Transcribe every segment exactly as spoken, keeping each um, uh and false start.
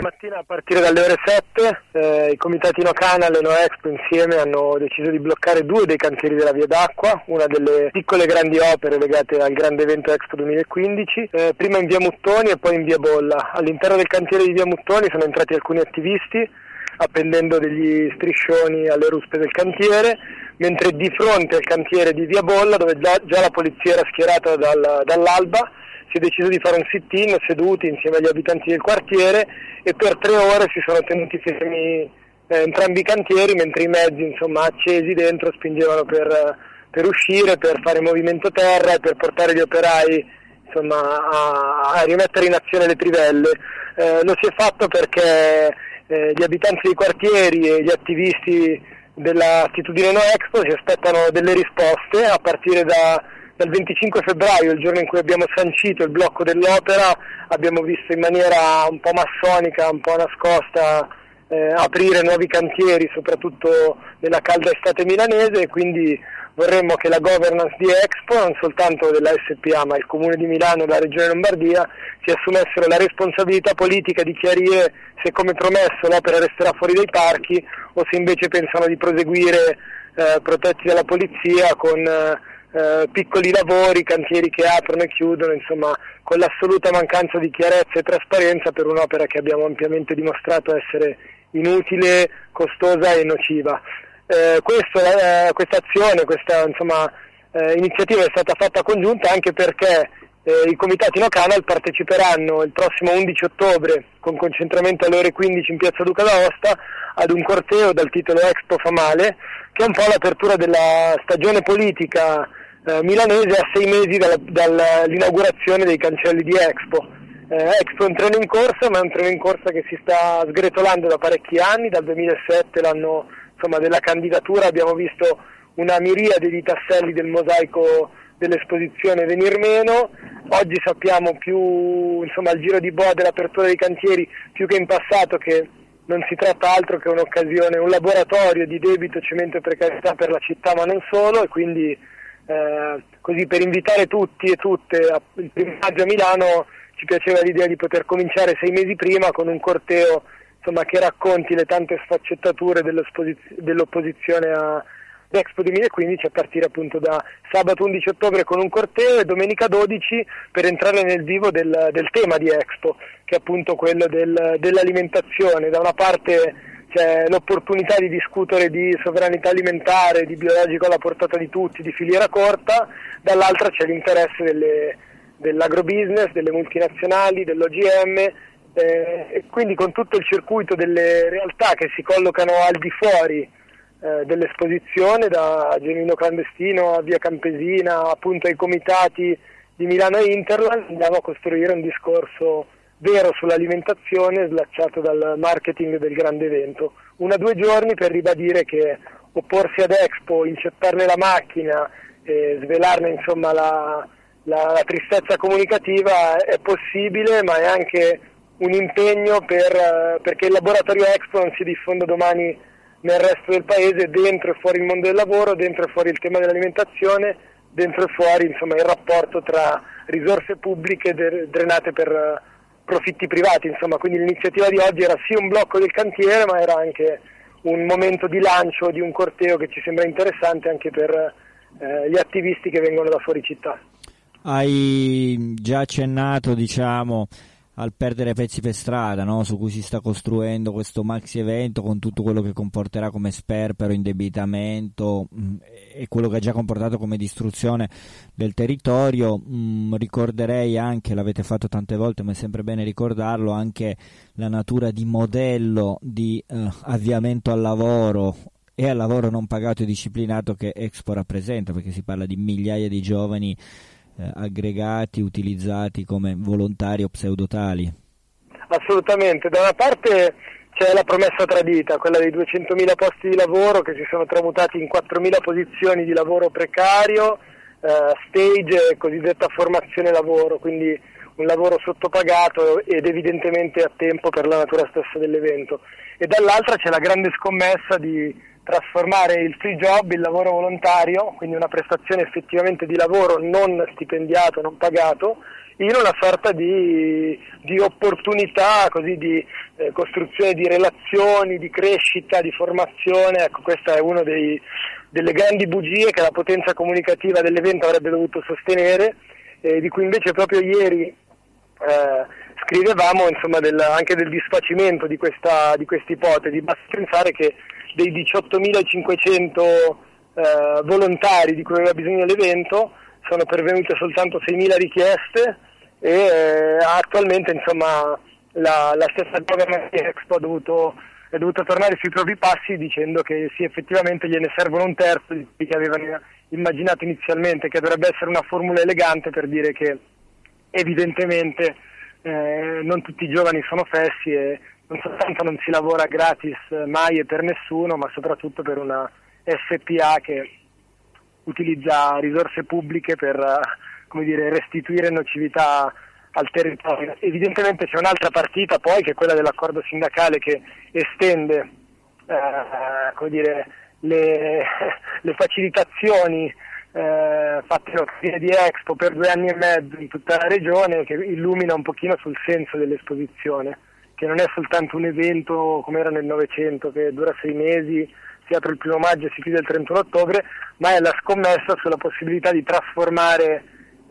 Mattina a partire dalle ore sette eh, i comitati No Canal e No Expo insieme hanno deciso di bloccare due dei cantieri della Via d'Acqua, una delle piccole grandi opere legate al grande evento Expo duemilaquindici, eh, prima in Via Muttoni e poi in Via Bolla. All'interno del cantiere di Via Muttoni sono entrati alcuni attivisti appendendo degli striscioni alle ruspe del cantiere, mentre di fronte al cantiere di Via Bolla, dove già, già la polizia era schierata dal, dall'alba, si è deciso di fare un sit-in seduti insieme agli abitanti del quartiere e per tre ore si sono tenuti fermi eh, entrambi i cantieri, mentre i mezzi insomma accesi dentro spingevano per, per uscire, per fare movimento terra e per portare gli operai insomma a, a rimettere in azione le trivelle. Eh, lo si è fatto perché eh, gli abitanti dei quartieri e gli attivisti dell'attitudine No Expo si aspettano delle risposte a partire da dal venticinque febbraio, il giorno in cui abbiamo sancito il blocco dell'opera. Abbiamo visto in maniera un po' massonica, un po' nascosta, eh, aprire nuovi cantieri, soprattutto nella calda estate milanese, e quindi vorremmo che la governance di Expo, non soltanto della S P A ma il Comune di Milano e la Regione Lombardia, si assumessero la responsabilità politica di chiarire se, come promesso, l'opera resterà fuori dai parchi o se invece pensano di proseguire eh, protetti dalla polizia con eh, Uh, piccoli lavori, cantieri che aprono e chiudono, insomma con l'assoluta mancanza di chiarezza e trasparenza per un'opera che abbiamo ampiamente dimostrato essere inutile, costosa e nociva. Uh, questo, uh, questa azione, questa insomma, uh, iniziativa è stata fatta congiunta anche perché uh, i comitati No Canal parteciperanno il prossimo undici ottobre con concentramento alle ore quindici in piazza Duca d'Aosta ad un corteo dal titolo Expo fa male, che è un po' l'apertura della stagione politica Eh, milanese a sei mesi dalla, dall'inaugurazione dei cancelli di Expo. Eh, Expo è un treno in corsa, ma è un treno in corsa che si sta sgretolando da parecchi anni, dal duemilasette, l'anno insomma, della candidatura, abbiamo visto una miriade di tasselli del mosaico dell'esposizione venir meno. Oggi sappiamo più, insomma, al giro di boa dell'apertura dei cantieri, più che in passato, che non si tratta altro che un'occasione, un laboratorio di debito, cemento e precarietà per la città, ma non solo, e quindi Eh, così per invitare tutti e tutte a, il primo maggio a Milano ci piaceva l'idea di poter cominciare sei mesi prima con un corteo insomma, che racconti le tante sfaccettature dell'opposizione a Expo duemilaquindici, a partire appunto da sabato undici ottobre con un corteo e domenica dodici per entrare nel vivo del, del tema di Expo, che è appunto quello del, dell'alimentazione. Da una parte c'è l'opportunità di discutere di sovranità alimentare, di biologico alla portata di tutti, di filiera corta, dall'altra c'è l'interesse delle, dell'agrobusiness, delle multinazionali, dell'O G M, eh, e quindi con tutto il circuito delle realtà che si collocano al di fuori eh, dell'esposizione, da Genuino Clandestino a Via Campesina, appunto ai comitati di Milano e Interland, andiamo a costruire un discorso vero sull'alimentazione, slacciato dal marketing del grande evento. Una due giorni per ribadire che opporsi ad Expo, incepparne la macchina e svelarne insomma la, la, la tristezza comunicativa è possibile, ma è anche un impegno per, perché il laboratorio Expo non si diffonda domani nel resto del paese, dentro e fuori il mondo del lavoro, dentro e fuori il tema dell'alimentazione, dentro e fuori insomma il rapporto tra risorse pubbliche drenate per profitti privati, insomma. Quindi l'iniziativa di oggi era sì un blocco del cantiere, ma era anche un momento di lancio di un corteo che ci sembra interessante anche per eh, gli attivisti che vengono da fuori città. Hai già accennato, diciamo, al perdere pezzi per strada, no? Su cui si sta costruendo questo maxi evento, con tutto quello che comporterà come sperpero, indebitamento mh, e quello che ha già comportato come distruzione del territorio. Mh, ricorderei anche, l'avete fatto tante volte ma è sempre bene ricordarlo, anche la natura di modello di eh, avviamento al lavoro e al lavoro non pagato e disciplinato che Expo rappresenta, perché si parla di migliaia di giovani Eh, aggregati, utilizzati come volontari o pseudotali. Assolutamente, da una parte c'è la promessa tradita, quella dei duecentomila posti di lavoro che si sono tramutati in quattromila posizioni di lavoro precario, eh, stage e cosiddetta formazione lavoro, quindi un lavoro sottopagato ed evidentemente a tempo per la natura stessa dell'evento. E dall'altra c'è la grande scommessa di trasformare il free job, il lavoro volontario, quindi una prestazione effettivamente di lavoro non stipendiato, non pagato, in una sorta di, di opportunità, così di eh, costruzione di relazioni, di crescita, di formazione. Ecco, questa è una delle grandi bugie che la potenza comunicativa dell'evento avrebbe dovuto sostenere, eh, di cui invece proprio ieri eh, scrivevamo, insomma, del, anche del disfacimento di questa di questa ipotesi. Basta pensare che dei diciottomilacinquecento eh, volontari di cui aveva bisogno l'evento sono pervenute soltanto seimila richieste e eh, attualmente, insomma, la, la stessa governance di Expo ha dovuto, è dovuta tornare sui propri passi dicendo che sì, effettivamente gliene servono un terzo di quelli che avevano immaginato inizialmente, che dovrebbe essere una formula elegante per dire che evidentemente eh, non tutti i giovani sono fessi e non soltanto non si lavora gratis mai e per nessuno, ma soprattutto per una S P A che utilizza risorse pubbliche per, come dire, restituire nocività al territorio. Evidentemente c'è un'altra partita poi, che è quella dell'accordo sindacale, che estende eh, come dire, le, le facilitazioni eh, fatte in di Expo per due anni e mezzo in tutta la regione, che illumina un pochino sul senso dell'esposizione, che non è soltanto un evento come era nel Novecento che dura sei mesi, si apre il primo maggio e si chiude il trentuno ottobre, ma è la scommessa sulla possibilità di trasformare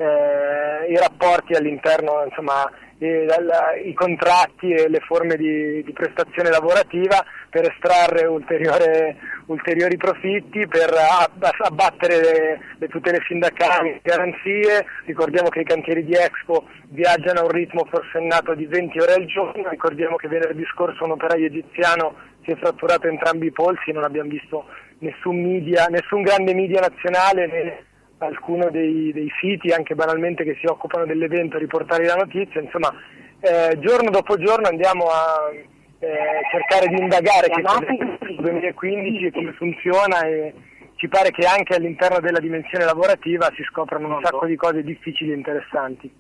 eh, i rapporti all'interno, insomma, i, la, i contratti e le forme di, di prestazione lavorativa per estrarre ulteriore, ulteriori profitti, per abbattere le, le tutele sindacali, le garanzie. Ricordiamo che i cantieri di Expo viaggiano a un ritmo forsennato di venti ore al giorno. Ricordiamo che venerdì scorso un operaio egiziano si è fratturato entrambi i polsi, non abbiamo visto nessun media, nessun grande media nazionale né alcuno dei, dei siti, anche banalmente, che si occupano dell'evento, a riportare la notizia. Insomma, eh, giorno dopo giorno andiamo a eh, cercare di indagare che cos'è il duemilaquindici e come funziona, e ci pare che anche all'interno della dimensione lavorativa si scoprano un sacco di cose difficili e interessanti.